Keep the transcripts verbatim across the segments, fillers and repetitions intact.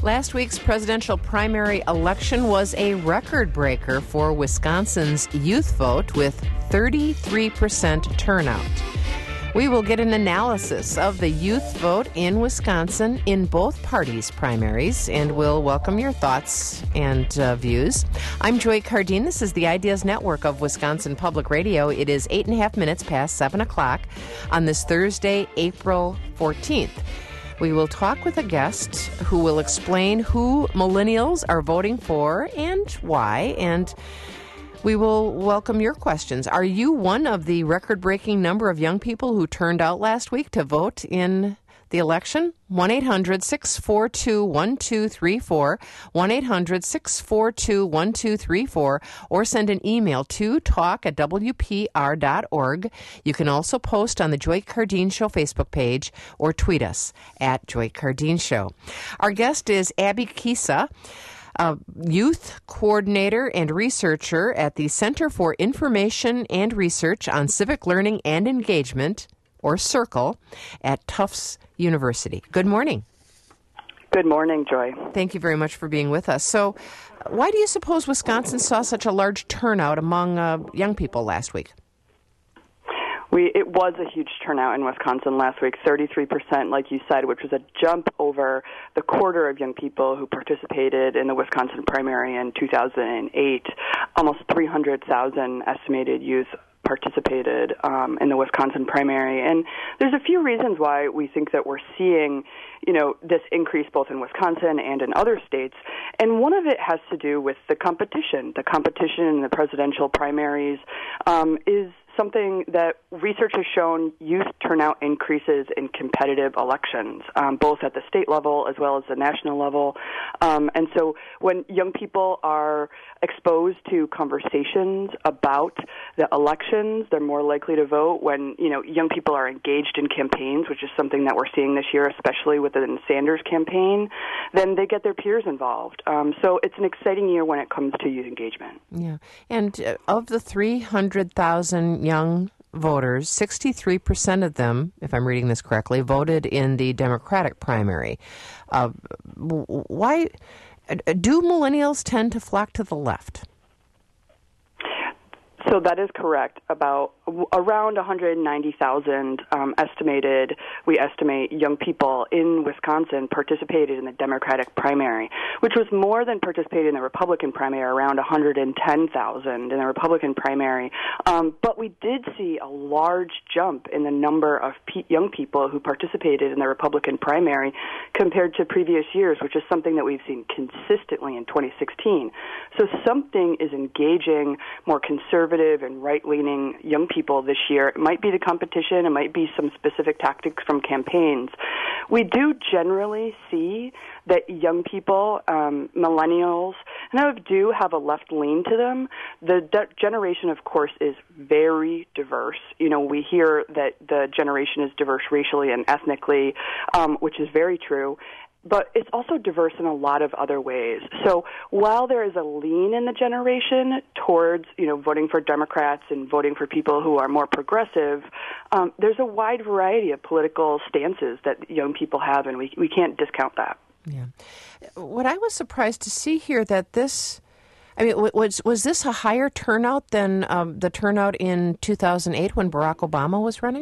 Last week's presidential primary election was a record breaker for Wisconsin's youth vote with thirty-three percent turnout. We will get an analysis of the youth vote in Wisconsin in both parties' primaries, and we'll welcome your thoughts and uh, views. I'm Joy Cardine. This is the Ideas Network of Wisconsin Public Radio. It is eight and a half minutes past seven o'clock on this Thursday, April fourteenth. We will talk with a guest who will explain who millennials are voting for and why, and we will welcome your questions. Are you one of the record-breaking number of young people who turned out last week to vote in the election? one eight hundred six four two one two three four, one eight hundred six four two one two three four, or send an email to talk at w p r dot org. You can also post on the Joy Cardine Show Facebook page or tweet us at Joy Cardine Show. Our guest is Abby Kisa, a youth coordinator and researcher at the Center for Information and Research on Civic Learning and Engagement, or CIRCLE, at Tufts University. Good morning. Good morning, Joy. Thank you very much for being with us. So, why do you suppose Wisconsin saw such a large turnout among uh, young people last week? We It was a huge turnout in Wisconsin last week, thirty-three percent, like you said, which was a jump over the quarter of young people who participated in the Wisconsin primary in two thousand eight. Almost three hundred thousand estimated youth participated um, in the Wisconsin primary. And there's a few reasons why we think that we're seeing, you know, this increase both in Wisconsin and in other states. And one of it has to do with the competition. The competition in the presidential primaries um, is something that research has shown youth turnout increases in competitive elections, um, both at the state level as well as the national level. Um, and so when young people are exposed to conversations about the elections, they're more likely to vote. When, you know, young people are engaged in campaigns, which is something that we're seeing this year, especially within the Sanders campaign, then they get their peers involved. Um, so it's an exciting year when it comes to youth engagement. Yeah. And uh, of the three hundred thousand young voters, sixty-three percent of them, if I'm reading this correctly, voted in the Democratic primary. Uh, why do millennials tend to flock to the left? So that is correct. About around one hundred ninety thousand um, estimated, we estimate young people in Wisconsin participated in the Democratic primary, which was more than participated in the Republican primary, around one hundred ten thousand in the Republican primary. Um, but we did see a large jump in the number of pe- young people who participated in the Republican primary compared to previous years, which is something that we've seen consistently in twenty sixteen. So something is engaging more conservative and right-leaning young people this year. It might be the competition. It might be some specific tactics from campaigns. We do generally see that young people, um, millennials, kind of do have a left lean to them. The de- generation, of course, is very diverse. You know, we hear that the generation is diverse racially and ethnically, um, which is very true. But it's also diverse in a lot of other ways. So while there is a lean in the generation towards, you know, voting for Democrats and voting for people who are more progressive, um, there's a wide variety of political stances that young people have, and we we can't discount that. Yeah. What I was surprised to see here that this, I mean, was was this a higher turnout than um, the turnout in two thousand eight when Barack Obama was running?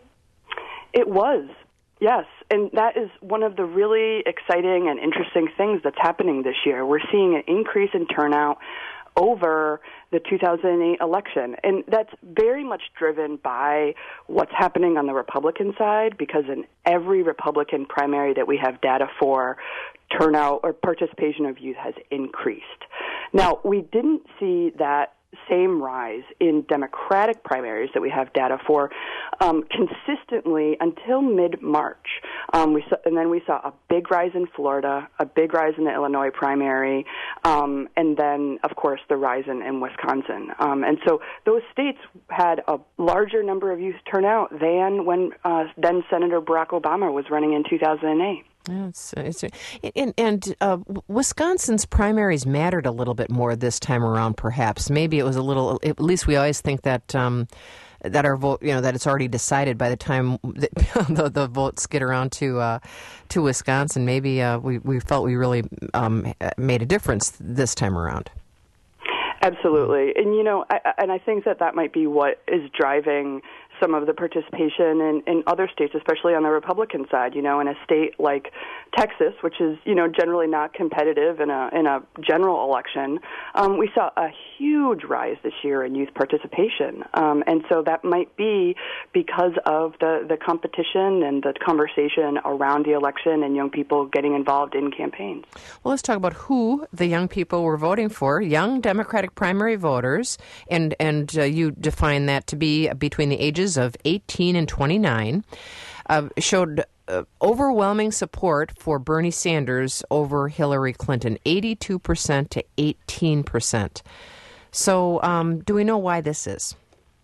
It was. Yes, and that is one of the really exciting and interesting things that's happening this year. We're seeing an increase in turnout over the two thousand eight election, and that's very much driven by what's happening on the Republican side, because in every Republican primary that we have data for, turnout or participation of youth has increased. Now, we didn't see that same rise in Democratic primaries that we have data for um, consistently until mid-March. Um, we saw, and then we saw a big rise in Florida, a big rise in the Illinois primary, um, and then, of course, the rise in, in Wisconsin. Um, and so those states had a larger number of youth turnout than when uh, then Senator Barack Obama was running in two thousand eight. Yeah, it's, it's, and and uh, Wisconsin's primaries mattered a little bit more this time around, perhaps. Maybe it was a little, at least we always think that um, that our vote, you know, that it's already decided by the time the, the, the votes get around to uh, to Wisconsin. Maybe uh, we we felt we really um, made a difference this time around. Absolutely, and you know, I, and I think that that might be what is driving some of the participation in, in other states, especially on the Republican side. You know, in a state like Texas, which is, you know, generally not competitive in a in a general election, um, we saw a huge rise this year in youth participation, um, and so that might be because of the the competition and the conversation around the election and young people getting involved in campaigns. Well, let's talk about who the young people were voting for. Young Democratic primary voters, and and uh, you define that to be between the ages of eighteen and twenty-nine, uh, showed uh, overwhelming support for Bernie Sanders over Hillary Clinton, eighty-two percent to eighteen percent. So um, do we know why this is?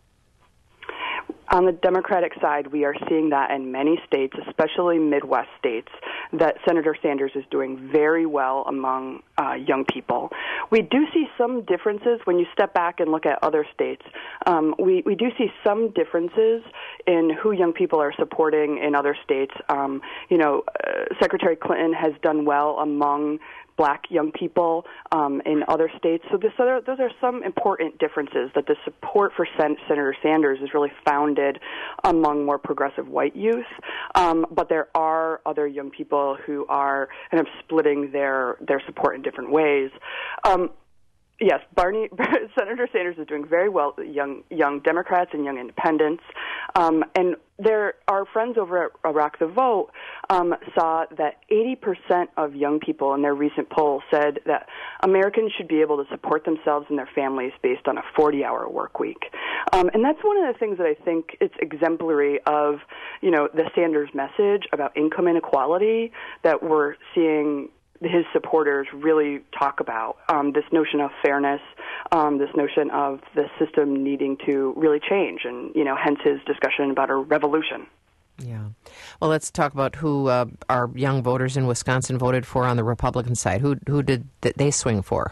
On the Democratic side, we are seeing that in many states, especially Midwest states, that Senator Sanders is doing very well among uh, young people. We do see some differences when you step back and look at other states. Um, we, we do see some differences in who young people are supporting in other states. Um, you know, uh, Secretary Clinton has done well among Black young people um, in other states. So, this, so there, those are some important differences, that the support for Sen- Senator Sanders is really founded among more progressive white youth. Um, but there are other young people who are kind of splitting their, their support in different ways. Um, Yes, Barney, Senator Sanders is doing very well with young young Democrats and young independents. Um, and there, our friends over at Iraq the Vote um, saw that eighty percent of young people in their recent poll said that Americans should be able to support themselves and their families based on a forty-hour work week. Um, and that's one of the things that I think it's exemplary of, you know, the Sanders message about income inequality that we're seeing his supporters really talk about, um, this notion of fairness, um, this notion of the system needing to really change, and, you know, hence his discussion about a revolution. Yeah. Well, let's talk about who uh, our young voters in Wisconsin voted for on the Republican side. Who who did they swing for?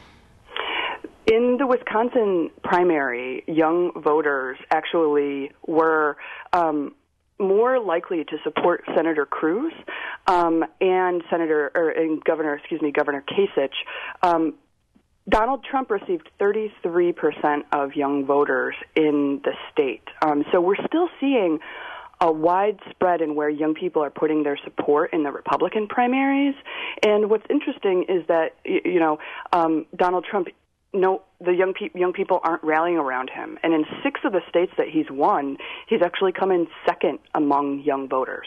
In the Wisconsin primary, young voters actually were um, more likely to support Senator Cruz um, and Senator or and Governor, excuse me, Governor Kasich. Um, Donald Trump received thirty-three percent of young voters in the state. Um, so we're still seeing a wide spread in where young people are putting their support in the Republican primaries. And what's interesting is that, you know, um, Donald Trump, no, the young pe- young people aren't rallying around him. And in six of the states that he's won, he's actually come in second among young voters.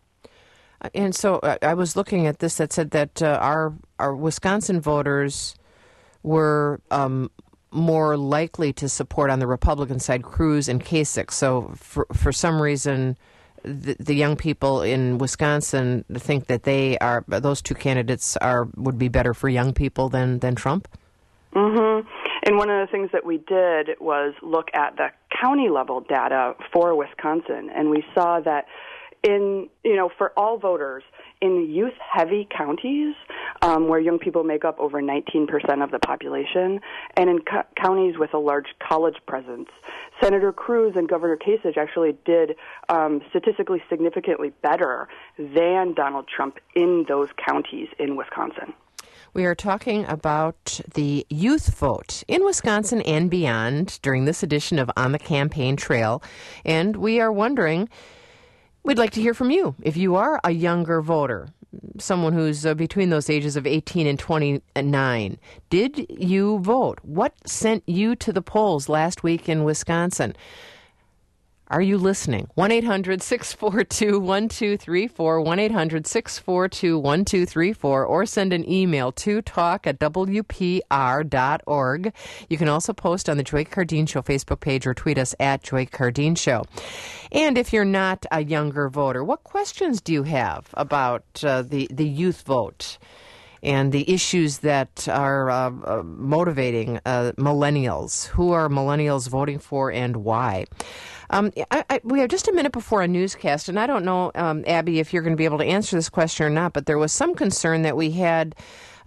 And so uh, I was looking at this that said that uh, our our Wisconsin voters were um, more likely to support on the Republican side Cruz and Kasich. So for for some reason, the, the young people in Wisconsin think that they are those two candidates are would be better for young people than than Trump. Mm-hmm. And one of the things that we did was look at the county level data for Wisconsin, and we saw that in, you know, for all voters in youth-heavy counties, um, where young people make up over nineteen percent of the population, and in co- counties with a large college presence, Senator Cruz and Governor Kasich actually did um, statistically significantly better than Donald Trump in those counties in Wisconsin. We are talking about the youth vote in Wisconsin and beyond during this edition of On the Campaign Trail. And we are wondering, we'd like to hear from you. If you are a younger voter, someone who's uh, between those ages of eighteen and twenty-nine, did you vote? What sent you to the polls last week in Wisconsin? Are you listening? one eight hundred six four two one two three four, one eight hundred six four two one two three four, or send an email to talk at w p r dot org. You can also post on the Joy Cardeen Show Facebook page or tweet us at Joy Cardeen Show. And if you're not a younger voter, what questions do you have about uh, the, the youth vote and the issues that are uh, uh, motivating uh, millennials? Who are millennials voting for and why? Um, I, I, we have just a minute before a newscast, and I don't know, um, Abby, if you're going to be able to answer this question or not, but there was some concern that we had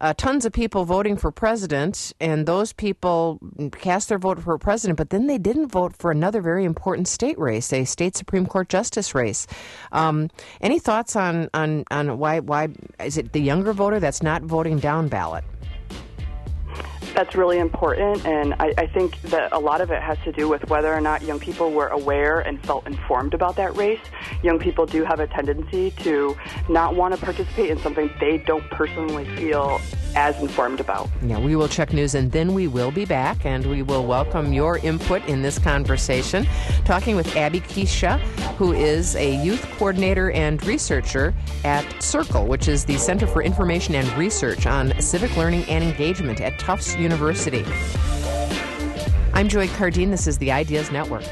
uh, tons of people voting for president, and those people cast their vote for president, but then they didn't vote for another very important state race, a state Supreme Court justice race. Um, any thoughts on, on, on why, why is it the younger voter that's not voting down ballot? That's really important, and I, I think that a lot of it has to do with whether or not young people were aware and felt informed about that race. Young people do have a tendency to not want to participate in something they don't personally feel as informed about. Yeah, we will check news, and then we will be back, and we will welcome your input in this conversation. Talking with Abby Keisha, who is a youth coordinator and researcher at CIRCLE, which is the Center for Information and Research on Civic Learning and Engagement at Tufts University. I'm Joy Cardine. This is the Ideas Network.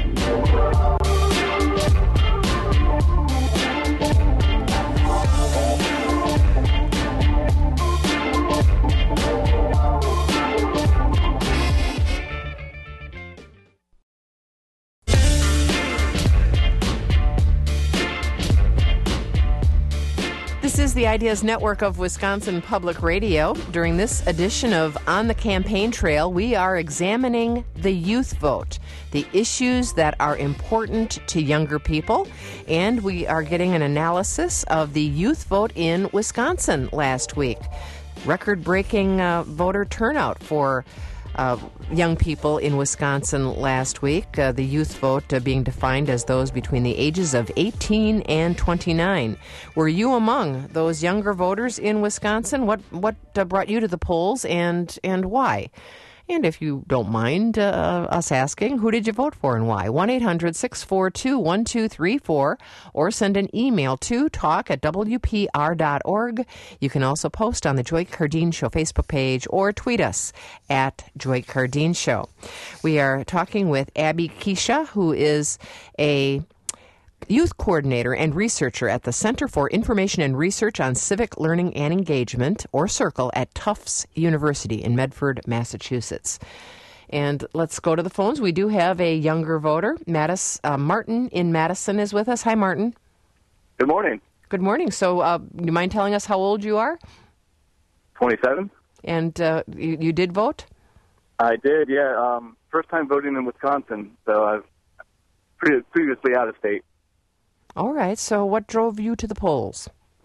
This is the Ideas Network of Wisconsin Public Radio. During this edition of On the Campaign Trail, we are examining the youth vote, the issues that are important to younger people, and we are getting an analysis of the youth vote in Wisconsin last week. Record-breaking uh, voter turnout for Uh, young people in Wisconsin last week, uh, the youth vote uh, being defined as those between the ages of eighteen and twenty-nine. Were you among those younger voters in Wisconsin? What what uh, brought you to the polls, and and why? And if you don't mind uh, us asking, who did you vote for and why? one eight hundred six four two one two three four, or send an email to talk at w p r dot org. You can also post on the Joy Cardine Show Facebook page or tweet us at Joy Cardine Show. We are talking with Abby Keisha, who is a youth coordinator and researcher at the Center for Information and Research on Civic Learning and Engagement, or CIRCLE, at Tufts University in Medford, Massachusetts. And let's go to the phones. We do have a younger voter. Mattis, uh, Martin in Madison is with us. Hi, Martin. Good morning. Good morning. So uh, do you mind telling us how old you are? twenty-seven. And uh, you, you did vote? I did, yeah. Um, first time voting in Wisconsin, so I've pre- previously out of state. All right. So what drove you to the polls?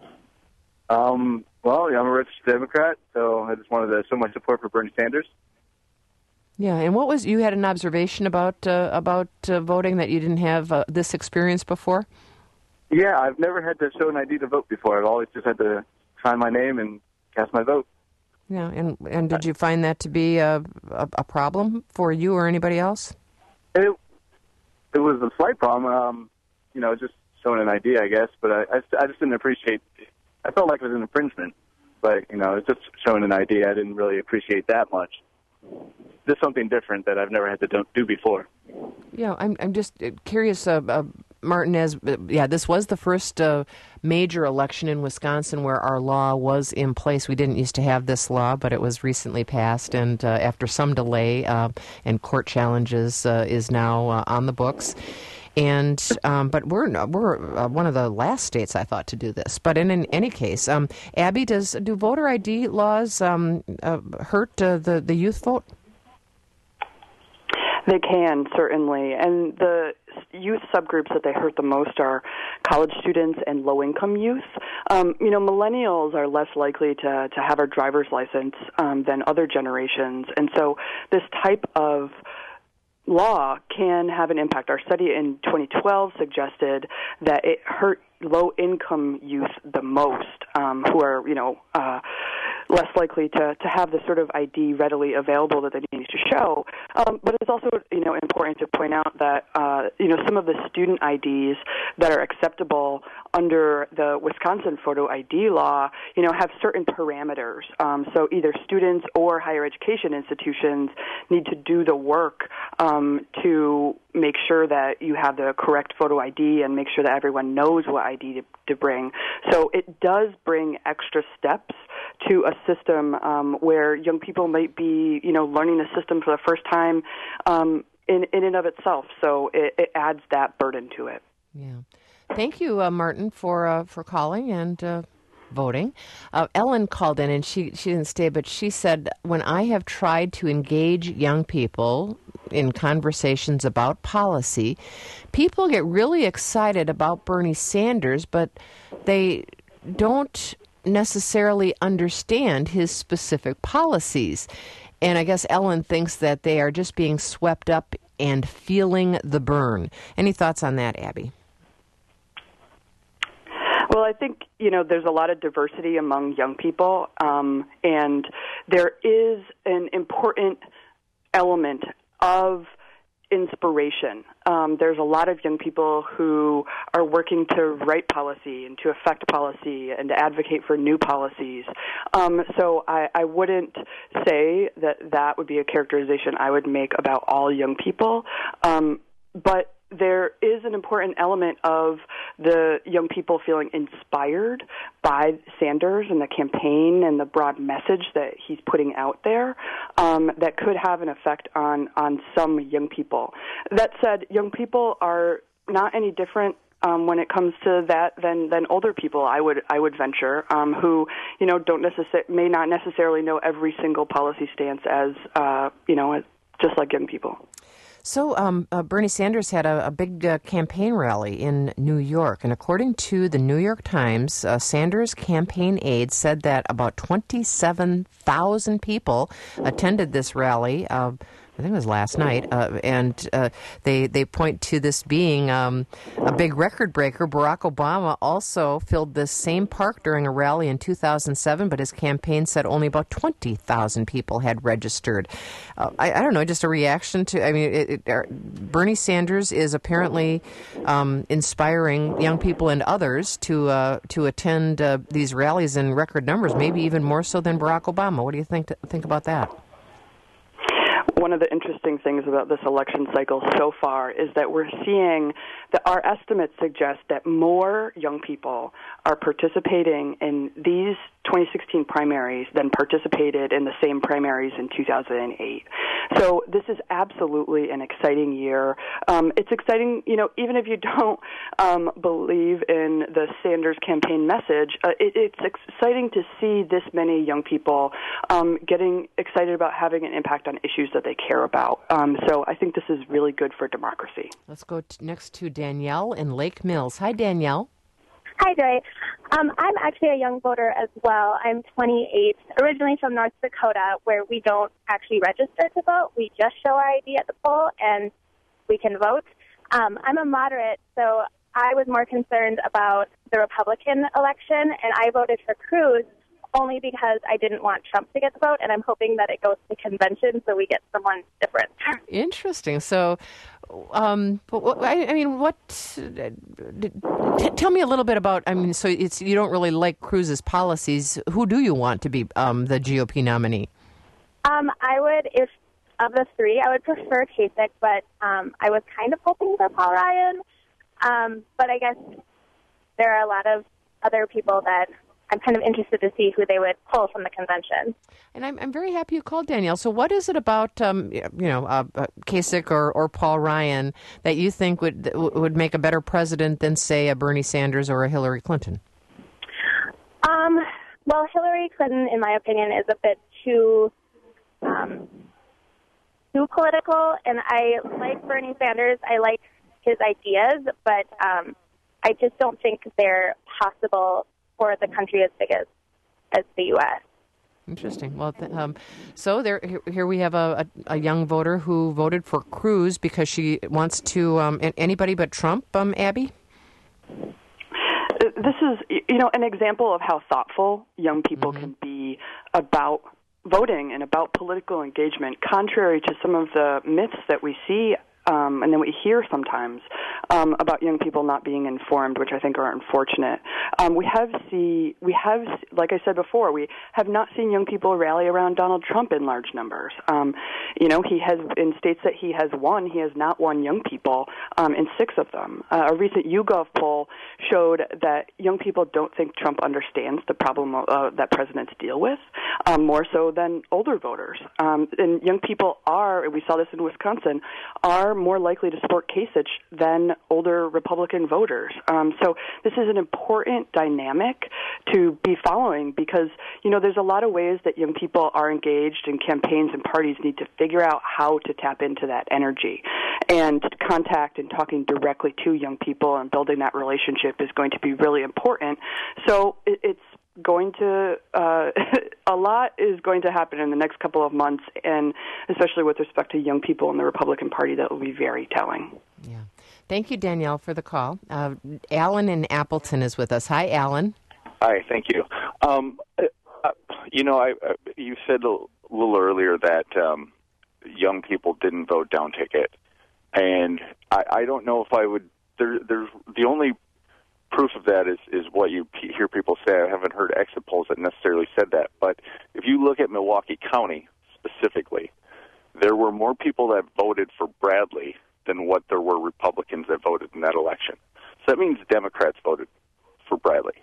Um, well, I'm a registered Democrat, so I just wanted to show my support for Bernie Sanders. Yeah, and what was, you had an observation about uh, about uh, voting, that you didn't have uh, this experience before? Yeah, I've never had to show an I D to vote before. I've always just had to sign my name and cast my vote. Yeah, and and did you find that to be a, a, a problem for you or anybody else? It, it was a slight problem, um, you know, just showing an I D, I guess, but I, I, I just didn't appreciate, I felt like it was an infringement, but, you know, it's just showing an I D. I didn't really appreciate that much. Just something different that I've never had to do before. Yeah, I'm I'm just curious, uh, uh, Martin, as, uh, yeah, this was the first uh, major election in Wisconsin where our law was in place. We didn't used to have this law, but it was recently passed, and uh, after some delay uh, and court challenges uh, is now uh, on the books. And um, but we're we're uh, one of the last states, I thought, to do this. But in, in any case, um, Abby, does do voter I D laws um, uh, hurt uh, the the youth vote? They can, certainly. And the youth subgroups that they hurt the most are college students and low-income youth. Um, you know, millennials are less likely to, to have a driver's license um, than other generations. And so this type of law can have an impact. Our study in twenty twelve suggested that it hurt low-income youth the most, um, who are, you know, uh, less likely to, to have the sort of I D readily available that they need to show. Um, but it's also, you know, important to point out that, uh, you know, some of the student I Ds that are acceptable under the Wisconsin photo I D law, you know, have certain parameters. Um, so either students or higher education institutions need to do the work um, to make sure that you have the correct photo I D and make sure that everyone knows what I D to, to bring. So it does bring extra steps to a system um, where young people might be, you know, learning the system for the first time um, in, in and of itself. So it, it adds that burden to it. Yeah. Thank you, uh, Martin, for uh, for calling, and uh, voting. Uh, Ellen called in, and she, she didn't stay, but she said, when I have tried to engage young people in conversations about policy, people get really excited about Bernie Sanders, but they don't necessarily understand his specific policies. And I guess Ellen thinks that they are just being swept up and feeling the burn. Any thoughts on that, Abby? Well, I think, you know, there's a lot of diversity among young people, um, and there is an important element of inspiration. Um, there's a lot of young people who are working to write policy and to affect policy and to advocate for new policies. Um, so I, I wouldn't say that that would be a characterization I would make about all young people, um, but there is an important element of the young people feeling inspired by Sanders and the campaign and the broad message that he's putting out there um, that could have an effect on, on some young people. That said, young people are not any different Um, when it comes to that than, than older people, I would I would venture, um, who you know don't necessar- may not necessarily know every single policy stance as uh, you know as, just like young people. So um, uh, Bernie Sanders had a, a big uh, campaign rally in New York, and according to the New York Times, uh, Sanders' campaign aides said that about twenty-seven thousand people attended this rally. Uh, I think it was last night, uh, and uh, they they point to this being um, a big record breaker. Barack Obama also filled this same park during a rally in two thousand seven, but his campaign said only about twenty thousand people had registered. Uh, I, I don't know, just a reaction to, I mean, it, it, er, Bernie Sanders is apparently um, inspiring young people and others to uh, to attend uh, these rallies in record numbers, maybe even more so than Barack Obama. What do you think to, think about that? One of the interesting things about this election cycle so far is that we're seeing that our estimates suggest that more young people are participating in these twenty sixteen primaries than participated in the same primaries in two thousand eight. So this is absolutely an exciting year. Um, it's exciting, you know, even if you don't um, believe in the Sanders campaign message, uh, it, it's exciting to see this many young people um, getting excited about having an impact on issues that they care about. Um, so I think this is really good for democracy. Let's go t- next to Danielle in Lake Mills. Hi, Danielle. Hi, Joy. Um, I'm actually a young voter as well. I'm twenty-eight, originally from North Dakota, where we don't actually register to vote. We just show our I D at the poll, and we can vote. Um, I'm a moderate, so I was more concerned about the Republican election, and I voted for Cruz only because I didn't want Trump to get the vote, and I'm hoping that it goes to convention so we get someone different. Interesting. So, um, but what, I, I mean, what? T- tell me a little bit about. I mean, so it's you don't really like Cruz's policies. Who do you want to be um, the G O P nominee? Um, I would, if of the three, I would prefer Kasich, but um, I was kind of hoping for Paul Ryan. Um, but I guess there are a lot of other people that I'm kind of interested to see who they would pull from the convention. And I'm, I'm very happy you called, Danielle. So what is it about, um, you know, uh, uh, Kasich or, or Paul Ryan that you think would would make a better president than, say, a Bernie Sanders or a Hillary Clinton? Um, well, Hillary Clinton, in my opinion, is a bit too um, too political, and I like Bernie Sanders. I like his ideas, but um, I just don't think they're possible for the country as big as, as the U S Interesting. Well, th- um, so there, here, here we have a, a, a young voter who voted for Cruz because she wants to. Um, anybody but Trump, um, Abby? This is, you know, an example of how thoughtful young people mm-hmm. can be about voting and about political engagement, contrary to some of the myths that we see Um, and then we hear sometimes um, about young people not being informed, which I think are unfortunate. Um, we have see we have, like I said before, we have not seen young people rally around Donald Trump in large numbers. Um, you know, he has in states that he has won, he has not won young people um, in six of them. Uh, a recent YouGov poll showed that young people don't think Trump understands the problem uh, that presidents deal with, um, more so than older voters. Um, and young people are, we saw this in Wisconsin, are more likely to support Kasich than older Republican voters. Um, so this is an important dynamic to be following because, you know, there's a lot of ways that young people are engaged in campaigns, and parties need to figure out how to tap into that energy. And contact and talking directly to young people and building that relationship is going to be really important. So it, it's going to, uh, a lot is going to happen in the next couple of months, and especially with respect to young people in the Republican Party, that will be very telling. Yeah. Thank you, Danielle, for the call. Uh, Alan in Appleton is with us. Hi, Alan. Hi, thank you. Um, uh, you know, I, uh, you said a little earlier that um, young people didn't vote down ticket, and I, I don't know if I would. There, there's the only proof of that is, is what you hear people say. I haven't heard exit polls that necessarily said that. But if you look at Milwaukee County specifically, there were more people that voted for Bradley than what there were Republicans that voted in that election. So that means Democrats voted for Bradley.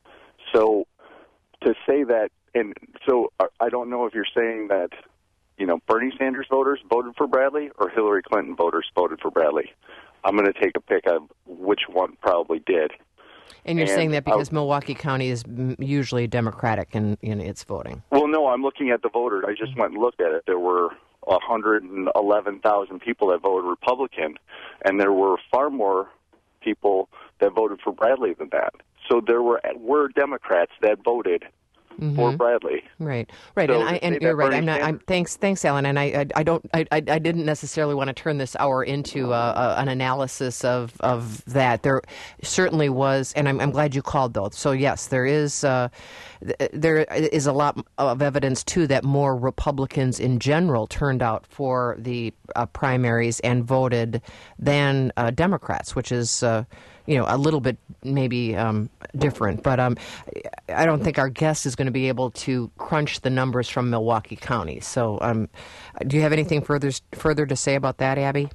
So to say that, and so I don't know if you're saying that, you know, Bernie Sanders voters voted for Bradley or Hillary Clinton voters voted for Bradley. I'm going to take a pick of which one probably did. And you're and saying that because I, Milwaukee County is usually Democratic in, in its voting? Well, no, I'm looking at the voters. I just mm-hmm. went and looked at it. There were one hundred eleven thousand people that voted Republican, and there were far more people that voted for Bradley than that. So there were were Democrats that voted mm-hmm. for Bradley. Right, right, so and, I, and you're right. I'm not. I'm, thanks, thanks, Alan. And I, I, I don't. I, I didn't necessarily want to turn this hour into a, a, an analysis of, of that. There certainly was, and I'm, I'm glad you called though. So yes, there is. Uh, there is a lot of evidence too that more Republicans in general turned out for the uh, primaries and voted than uh, Democrats, which is. Uh, you know, a little bit maybe um, different. But um, I don't think our guest is going to be able to crunch the numbers from Milwaukee County. So um, do you have anything further further to say about that, Abby?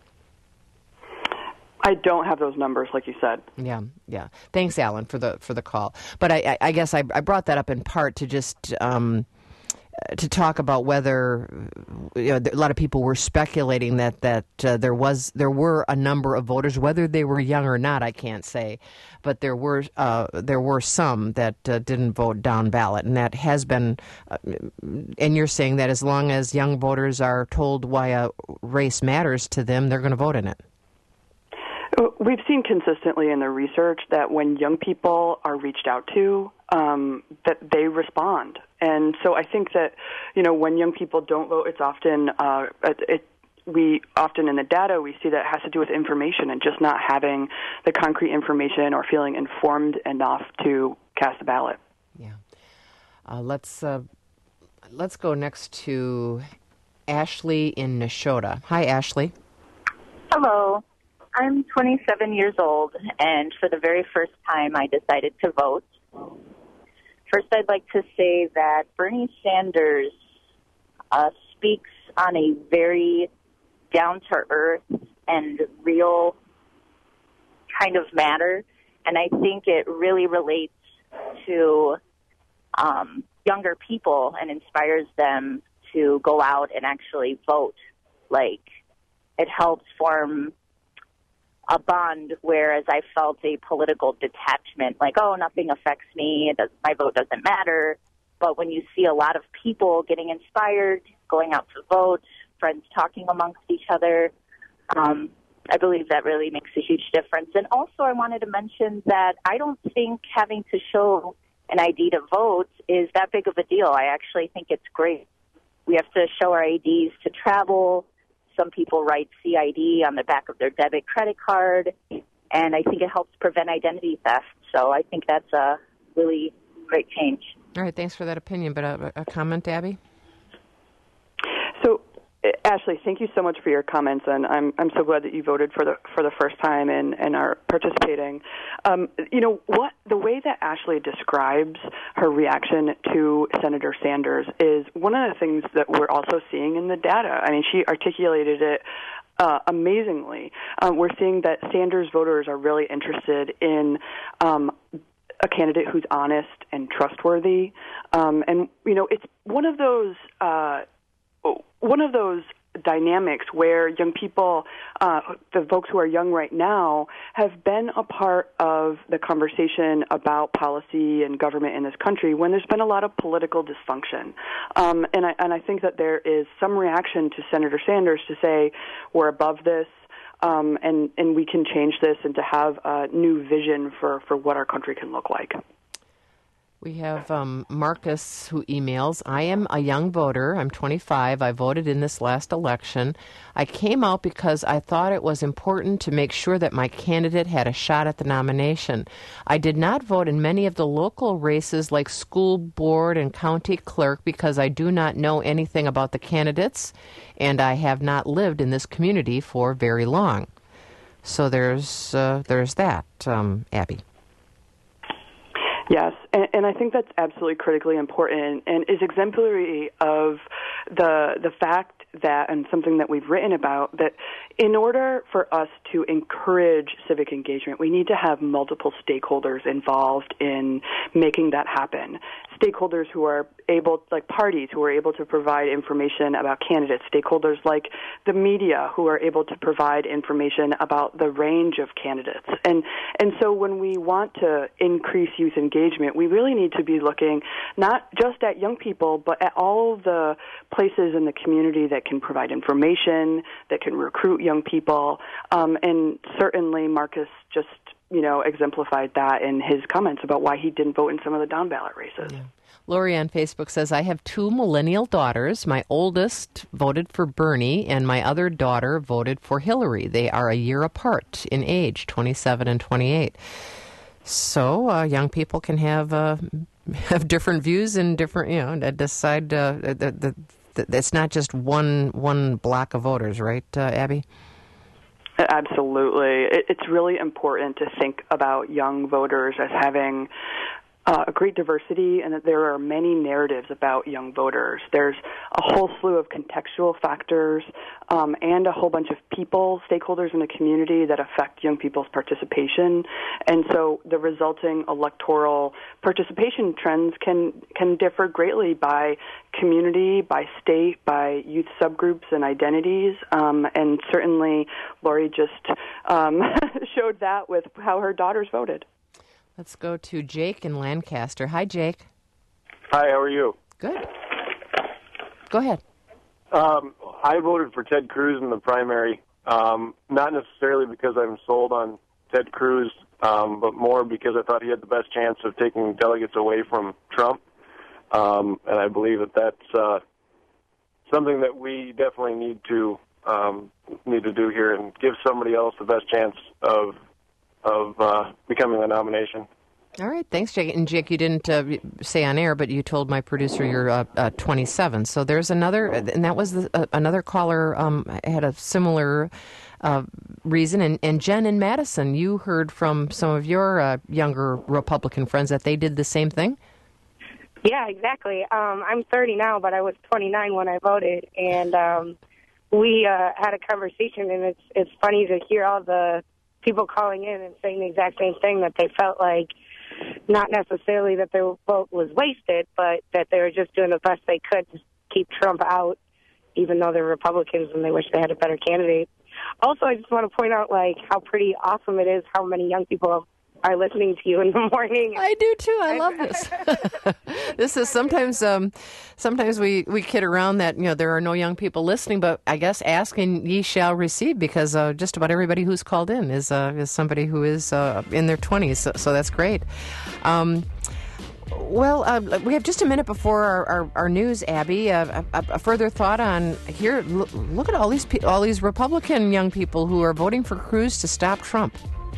I don't have those numbers, like you said. Yeah, yeah. Thanks, Alan, for the for the call. But I, I, I guess I, I brought that up in part to just... Um, to talk about whether you know, a lot of people were speculating that that uh, there was there were a number of voters, whether they were young or not, I can't say, but there were uh, there were some that uh, didn't vote down ballot, and that has been. Uh, and you're saying that as long as young voters are told why a race matters to them, they're going to vote in it. We've seen consistently in the research that when young people are reached out to, um, that they respond. And so I think that, you know, when young people don't vote, it's often, uh, it, we often in the data, we see that it has to do with information and just not having the concrete information or feeling informed enough to cast a ballot. Yeah. Uh, let's, uh, let's go next to Ashley in Neshota. Hi, Ashley. Hello. I'm twenty-seven years old, and for the very first time, I decided to vote. First, I'd like to say that Bernie Sanders uh, speaks on a very down-to-earth and real kind of matter, and I think it really relates to um, younger people and inspires them to go out and actually vote. Like, it helps form a bond, whereas I felt a political detachment, like, oh, nothing affects me, it does, my vote doesn't matter. But when you see a lot of people getting inspired, going out to vote, friends talking amongst each other, um, I believe that really makes a huge difference. And also I wanted to mention that I don't think having to show an I D to vote is that big of a deal. I actually think it's great. We have to show our I Ds to travel. Some people write C I D on the back of their debit credit card, and I think it helps prevent identity theft. So I think that's a really great change. All right, thanks for that opinion. But a, a comment, Abby? So, Ashley, thank you so much for your comments, and I'm I'm so glad that you voted for the for the first time and, and are participating. Um, you know what? The way that Ashley describes her reaction to Senator Sanders is one of the things that we're also seeing in the data. I mean, she articulated it uh, amazingly. Um, we're seeing that Sanders voters are really interested in Um, a candidate who's honest and trustworthy, um, and you know, it's one of those. Uh, One of those dynamics where young people, uh, the folks who are young right now, have been a part of the conversation about policy and government in this country when there's been a lot of political dysfunction. Um, and, I, and I think that there is some reaction to Senator Sanders to say we're above this. Um, and, and we can change this and to have a new vision for, for what our country can look like. We have um, Marcus who emails, I am a young voter. I'm twenty-five. I voted in this last election. I came out because I thought it was important to make sure that my candidate had a shot at the nomination. I did not vote in many of the local races like school board and county clerk because I do not know anything about the candidates, and I have not lived in this community for very long. So there's uh, there's that, um, Abby. Yes, and, and I think that's absolutely critically important and is exemplary of the the fact that, and something that we've written about, that in order for us to encourage civic engagement, we need to have multiple stakeholders involved in making that happen. Stakeholders who are able, like parties, who are able to provide information about candidates, stakeholders like the media who are able to provide information about the range of candidates. And and so when we want to increase youth engagement, we really need to be looking not just at young people, but at all the places in the community that can provide information, that can recruit young people. Um, and certainly Marcus just, you know, exemplified that in his comments about why he didn't vote in some of the down-ballot races. Yeah. Lori on Facebook says, I have two millennial daughters. My oldest voted for Bernie, and my other daughter voted for Hillary. They are a year apart in age, twenty-seven and twenty-eight. So uh, young people can have uh, have different views and different, you know, decide uh, that, that, that it's not just one one block of voters, right, uh, Abby? Absolutely. It's really important to think about young voters as having uh, a great diversity, and that there are many narratives about young voters. There's a whole slew of contextual factors um, and a whole bunch of people, stakeholders in the community that affect young people's participation. And so the resulting electoral participation trends can, can differ greatly by community, by state, by youth subgroups and identities. Um, and certainly Lori just um, showed that with how her daughters voted. Let's go to Jake in Lancaster. Hi, Jake. Hi, how are you? Good. Go ahead. Um, I voted for Ted Cruz in the primary, um, not necessarily because I'm sold on Ted Cruz, um, but more because I thought he had the best chance of taking delegates away from Trump. Um, and I believe that that's uh, something that we definitely need to um, need to do here and give somebody else the best chance of of uh, becoming the nomination. All right. Thanks, Jake. And Jake, you didn't uh, say on air, but you told my producer you're uh, uh, twenty-seven. So there's another, and that was the, uh, another caller um, had a similar uh, reason. And, and Jen in Madison, you heard from some of your uh, younger Republican friends that they did the same thing? Yeah, exactly. Um, I'm thirty now, but I was twenty-nine when I voted. And um, we uh, had a conversation, and it's it's funny to hear all the people calling in and saying the exact same thing, that they felt like not necessarily that their vote was wasted, but that they were just doing the best they could to keep Trump out, even though they're Republicans and they wish they had a better candidate. Also, I just want to point out, like, how pretty awesome it is how many young people are listening to you in the morning. I do too. I love this. This is sometimes, um, sometimes we, we kid around that, you know, there are no young people listening, but I guess ask and ye shall receive, because uh, just about everybody who's called in is uh, is somebody who is uh, in their twenties. So, so that's great. Um, well, uh, we have just a minute before our, our, our news, Abby. Uh, a, a further thought on here. Look, look at all these pe- all these Republican young people who are voting for Cruz to stop Trump.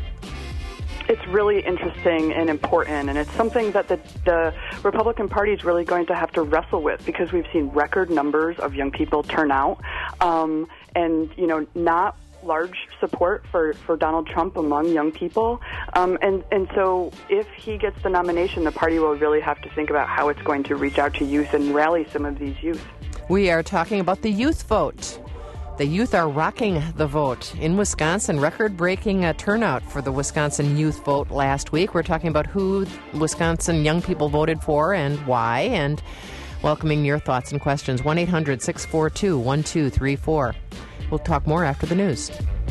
It's really interesting and important, and it's something that the, the Republican Party is really going to have to wrestle with, because we've seen record numbers of young people turn out, um, and, you know, not large support for, for Donald Trump among young people. Um, and, and so if he gets the nomination, the party will really have to think about how it's going to reach out to youth and rally some of these youth. We are talking about the youth vote. The youth are rocking the vote. In Wisconsin, record-breaking uh, turnout for the Wisconsin youth vote last week. We're talking about who Wisconsin young people voted for and why, and welcoming your thoughts and questions. one eight hundred six four two one two three four. We'll talk more after the news.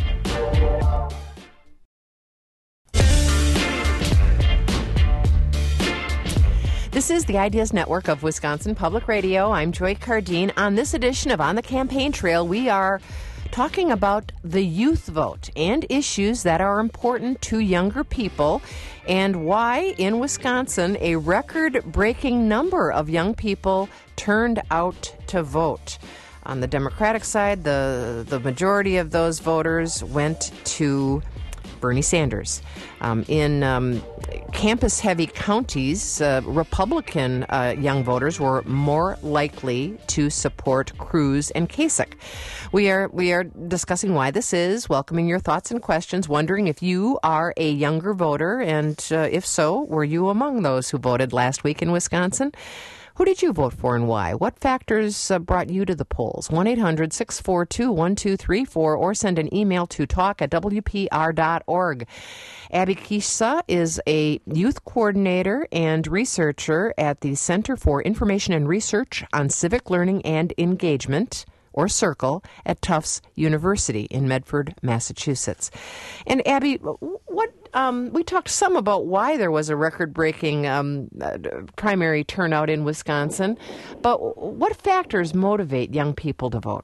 This is the Ideas Network of Wisconsin Public Radio. I'm Joy Cardine. On this edition of On the Campaign Trail, we are talking about the youth vote and issues that are important to younger people, and why in Wisconsin a record-breaking number of young people turned out to vote. On the Democratic side, the, the majority of those voters went to Bernie Sanders. Um, in um, campus-heavy counties, uh, Republican uh, young voters were more likely to support Cruz and Kasich. We are we are discussing why this is, welcoming your thoughts and questions, wondering if you are a younger voter, and uh, if so, were you among those who voted last week in Wisconsin? Who did you vote for and why? What factors uh, brought you to the polls? one eight hundred six four two one two three four or send an email to talk at w p r dot org. Abby Kisa is a youth coordinator and researcher at the Center for Information and Research on Civic Learning and Engagement, or CIRCLE, at Tufts University in Medford, Massachusetts. And Abby, what um, we talked some about why there was a record-breaking um, uh, primary turnout in Wisconsin, but what factors motivate young people to vote?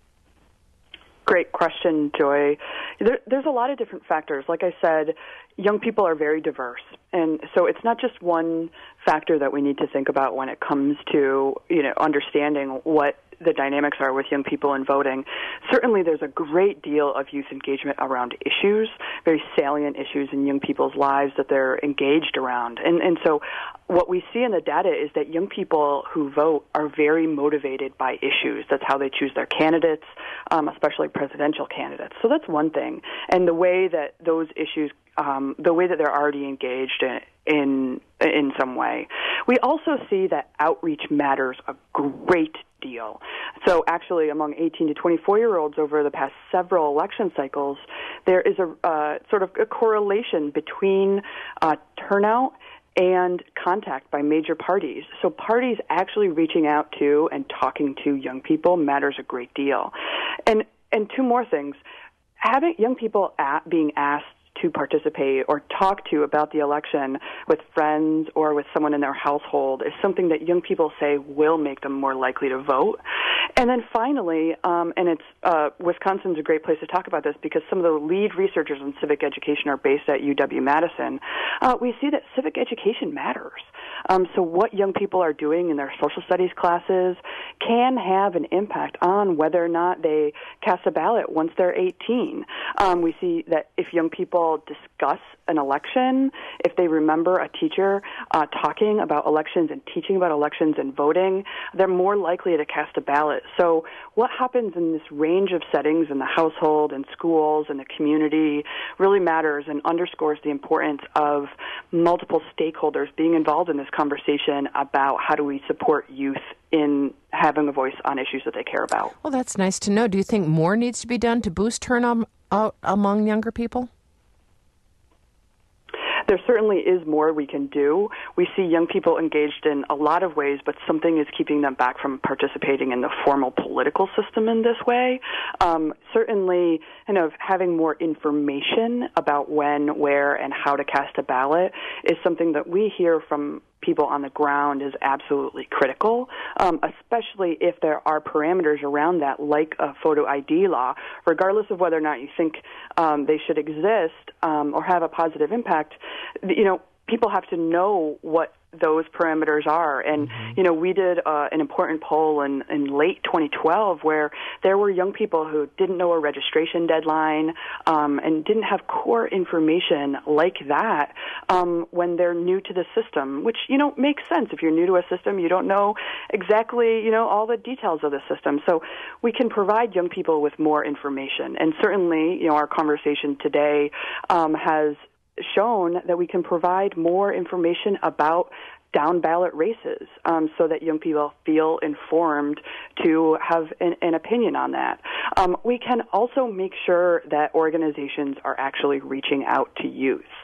Great question, Joy. There, there's a lot of different factors. Like I said, young people are very diverse, and so it's not just one factor that we need to think about when it comes to, you know, understanding what the dynamics are with young people in voting. Certainly there's a great deal of youth engagement around issues, very salient issues in young people's lives that they're engaged around. And, and so what we see in the data is that young people who vote are very motivated by issues. That's how they choose their candidates, um, especially presidential candidates. So that's one thing. And the way that those issues, um, the way that they're already engaged in, in in some way. We also see that outreach matters a great deal. So actually among eighteen to twenty-four-year-olds over the past several election cycles, there is a uh, sort of a correlation between uh, turnout and contact by major parties. So parties actually reaching out to and talking to young people matters a great deal. And and two more things. Having young people at, being asked to participate or talk to about the election with friends or with someone in their household is something that young people say will make them more likely to vote. And then finally, um, and it's uh, Wisconsin's a great place to talk about this because some of the lead researchers in civic education are based at U W-Madison. Uh, we see that civic education matters. Um, so what young people are doing in their social studies classes can have an impact on whether or not they cast a ballot once they're eighteen. Um, we see that if young people discuss an election, if they remember a teacher uh, talking about elections and teaching about elections and voting, they're more likely to cast a ballot. So what happens in this range of settings in the household and schools and the community really matters and underscores the importance of multiple stakeholders being involved in this conversation about how do we support youth in having a voice on issues that they care about. Well, that's nice to know. Do you think more needs to be done to boost turnout uh, among younger people? There certainly is more we can do. We see young people engaged in a lot of ways, but something is keeping them back from participating in the formal political system in this way. Um, certainly, kind of having more information about when, where, and how to cast a ballot is something that we hear from people on the ground is absolutely critical, um, especially if there are parameters around that, like a photo I D law, regardless of whether or not you think um, they should exist um, or have a positive impact. You know, people have to know what those parameters are. And, mm-hmm. you know, we did uh, an important poll in, in late twenty twelve where there were young people who didn't know a registration deadline um, and didn't have core information like that um, when they're new to the system, which, you know, makes sense. If you're new to a system, you don't know exactly, you know, all the details of the system. So we can provide young people with more information. And certainly, you know, our conversation today um, has shown that we can provide more information about down ballot races um, so that young people feel informed to have an, an opinion on that. Um, we can also make sure that organizations are actually reaching out to youth.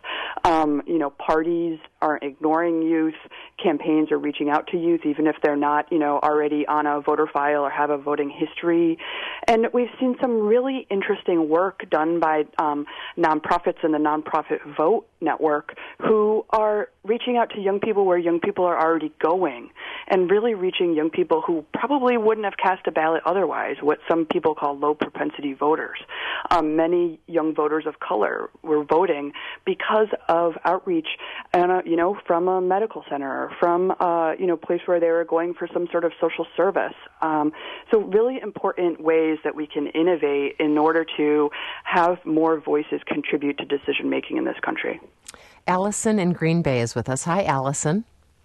Um, you know, parties aren't ignoring youth. Campaigns are reaching out to youth, even if they're not, you know, already on a voter file or have a voting history. And we've seen some really interesting work done by um, nonprofits and the Nonprofit Vote Network who are reaching out to young people where young people are already going and really reaching young people who probably wouldn't have cast a ballot otherwise, what some people call low-propensity voters. Um, many young voters of color were voting because of outreach, and, uh, you know, from a medical center or from, uh, you know, place where they were going for some sort of social service. Um, so really important ways that we can innovate in order to have more voices contribute to decision-making in this country. Allison in Green Bay is with us. Hi, Allison.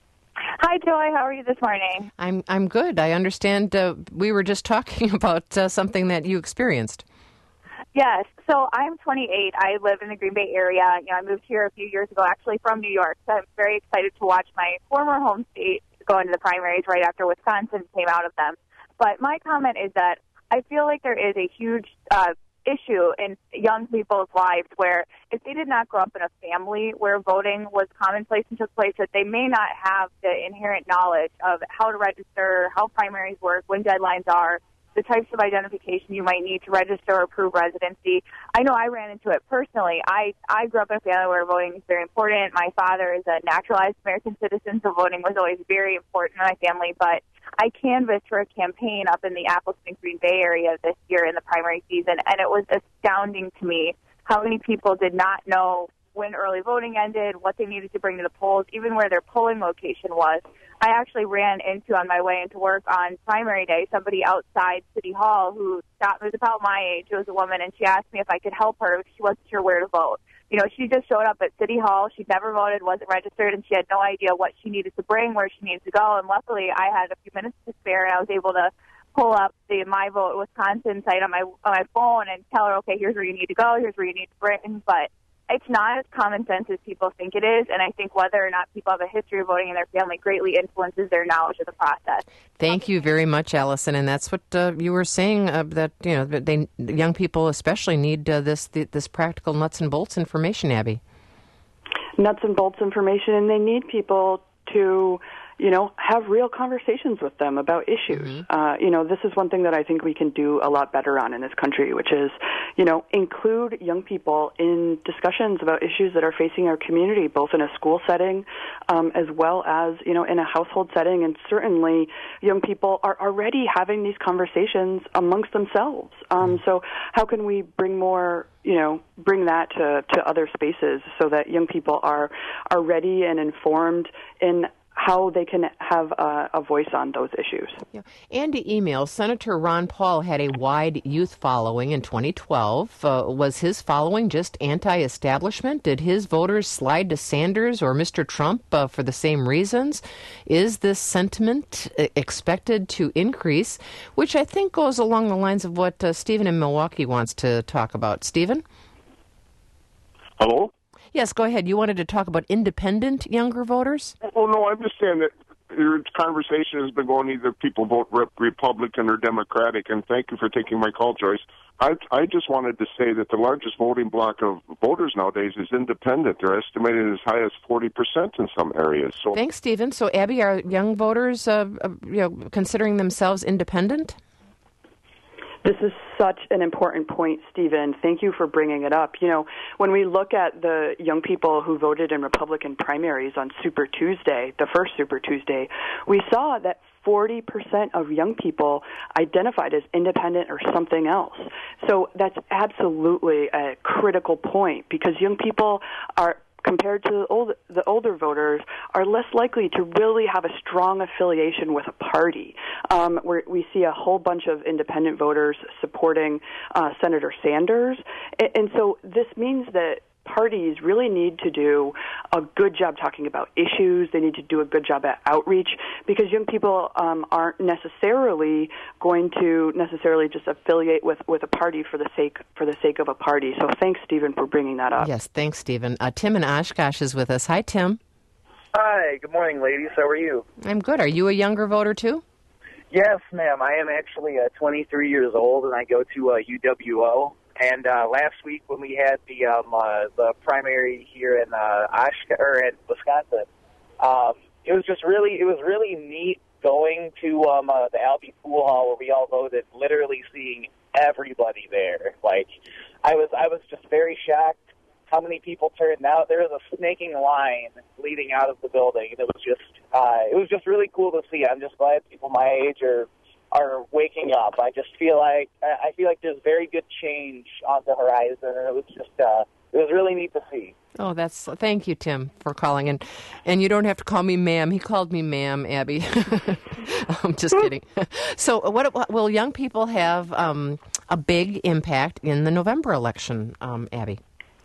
Hi, Joy. How are you this morning? I'm I'm good. I understand uh, we were just talking about uh, something that you experienced. Yes. So I'm twenty-eight. I live in the Green Bay area. You know, I moved here a few years ago, actually from New York. So I'm very excited to watch my former home state go into the primaries right after Wisconsin came out of them. But my comment is that I feel like there is a huge uh, issue in young people's lives where if they did not grow up in a family where voting was commonplace and took place, that they may not have the inherent knowledge of how to register, how primaries work, when deadlines are, the types of identification you might need to register or prove residency. I know I ran into it personally. I, I grew up in a family where voting is very important. My father is a naturalized American citizen, so voting was always very important in my family. But I canvassed for a campaign up in the Appleton and Green Bay area this year in the primary season, and it was astounding to me how many people did not know when early voting ended, what they needed to bring to the polls, even where their polling location was. I actually ran into, on my way into work on primary day, somebody outside City Hall who stopped, was about my age, it was a woman, and she asked me if I could help her because she wasn't sure where to vote. You know, she just showed up at City Hall. She'd never voted, wasn't registered, and she had no idea what she needed to bring, where she needed to go. And luckily, I had a few minutes to spare, and I was able to pull up the My Vote Wisconsin site on my on my phone and tell her, okay, here's where you need to go, here's where you need to bring. But it's not as common sense as people think it is, and I think whether or not people have a history of voting in their family greatly influences their knowledge of the process. Thank you very much, Allison. And that's what uh, you were saying, uh, that you know that they young people especially need uh, this this practical nuts and bolts information, Abby. Nuts and bolts information, and they need people to, you know, have real conversations with them about issues. Mm-hmm. Uh, you know, this is one thing that I think we can do a lot better on in this country, which is, you know, include young people in discussions about issues that are facing our community, both in a school setting um, as well as, you know, in a household setting. And certainly young people are already having these conversations amongst themselves. Um, mm-hmm. So how can we bring more, you know, bring that to, to other spaces so that young people are, are ready and informed in how they can have a, a voice on those issues. Yeah. Andy emails, Senator Ron Paul had a wide youth following in twenty twelve. Uh, was his following just anti-establishment? Did his voters slide to Sanders or Mister Trump uh, for the same reasons? Is this sentiment expected to increase? Which I think goes along the lines of what uh, Stephen in Milwaukee wants to talk about. Stephen? Hello? Yes, go ahead. You wanted to talk about independent younger voters? Well, no, I'm just saying that your conversation has been going either people vote Republican or Democratic, and thank you for taking my call, Joyce. I, I just wanted to say that the largest voting bloc of voters nowadays is independent. They're estimated as high as forty percent in some areas. So, thanks, Stephen. So, Abby, are young voters uh, uh, you know, considering themselves independent? This is such an important point, Stephen. Thank you for bringing it up. You know, when we look at the young people who voted in Republican primaries on Super Tuesday, the first Super Tuesday, we saw that forty percent of young people identified as independent or something else. So that's absolutely a critical point because young people are, compared to the, old, the older voters, are less likely to really have a strong affiliation with a party. Um, where we see a whole bunch of independent voters supporting uh, Senator Sanders. And, and so this means that parties really need to do a good job talking about issues. They need to do a good job at outreach because young people um, aren't necessarily going to necessarily just affiliate with, with a party for the sake for the sake of a party. So thanks, Stephen, for bringing that up. Yes, thanks, Stephen. Uh, Tim in Oshkosh is with us. Hi, Tim. Hi. Good morning, ladies. How are you? I'm good. Are you a younger voter, too? Yes, ma'am. I am actually uh, twenty-three years old, and I go to uh, U W O. And uh, last week when we had the um, uh, the primary here in uh, Oshkosh or in Wisconsin, um, it was just really it was really neat going to um, uh, the Albee Pool Hall where we all voted, literally seeing everybody there. Like I was I was just very shocked how many people turned out. There was a snaking line leading out of the building, and it was just uh, it was just really cool to see. I'm just glad people my age are. are waking up. I just feel like I feel like there's very good change on the horizon, and it was just uh, it was really neat to see. Oh, that's thank you, Tim, for calling, and and you don't have to call me ma'am. He called me ma'am, Abby. I'm just kidding. So, what, what will young people have um, a big impact in the November election, um, Abby?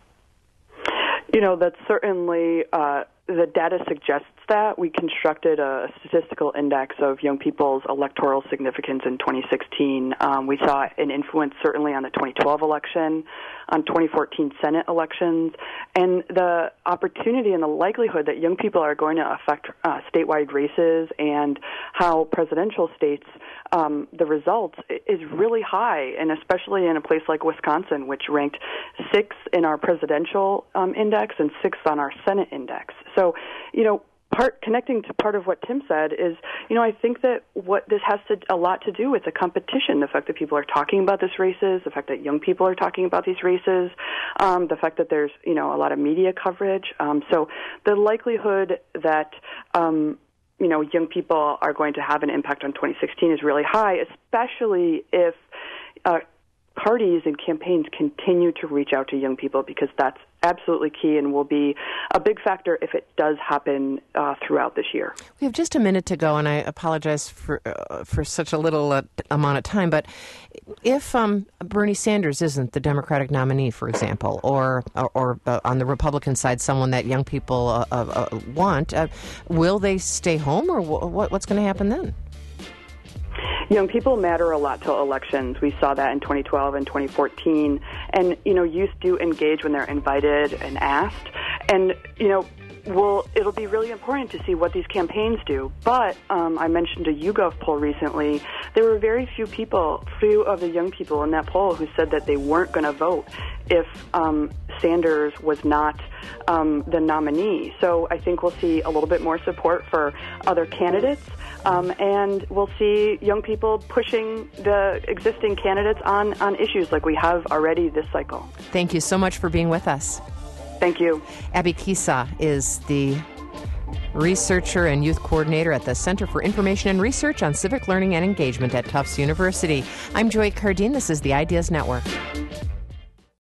You know, that's certainly uh, the data suggests that. We constructed a statistical index of young people's electoral significance in twenty sixteen. Um, we saw an influence certainly on the twenty twelve election, on twenty fourteen Senate elections, and the opportunity and the likelihood that young people are going to affect uh, statewide races and how presidential states, um, the results, is really high, and especially in a place like Wisconsin, which ranked sixth in our presidential um, index and sixth on our Senate index. So, you know, Part connecting to part of what Tim said is, you know, I think that what this has to a lot to do with the competition, the fact that people are talking about these races, the fact that young people are talking about these races, um, the fact that there's, you know, a lot of media coverage. Um, so the likelihood that um, you know, young people are going to have an impact on twenty sixteen is really high, especially if uh, parties and campaigns continue to reach out to young people, because that's absolutely key and will be a big factor if it does happen uh, throughout this year. We have just a minute to go, and I apologize for uh, for such a little uh, amount of time, but if um, Bernie Sanders isn't the Democratic nominee, for example, or or, or uh, on the Republican side, someone that young people uh, uh, uh, want, uh, will they stay home, or w- what's going to happen then? Young people matter a lot to elections. We saw that in twenty twelve and twenty fourteen. And, you know, youth do engage when they're invited and asked. And, you know, well, it'll be really important to see what these campaigns do. But um, I mentioned a YouGov poll recently. There were very few people, few of the young people in that poll who said that they weren't going to vote if um, Sanders was not um, the nominee. So I think we'll see a little bit more support for other candidates. Um, and we'll see young people pushing the existing candidates on, on issues like we have already this cycle. Thank you so much for being with us. Thank you. Abby Kisa is the researcher and youth coordinator at the Center for Information and Research on Civic Learning and Engagement at Tufts University. I'm Joy Cardine. This is the Ideas Network.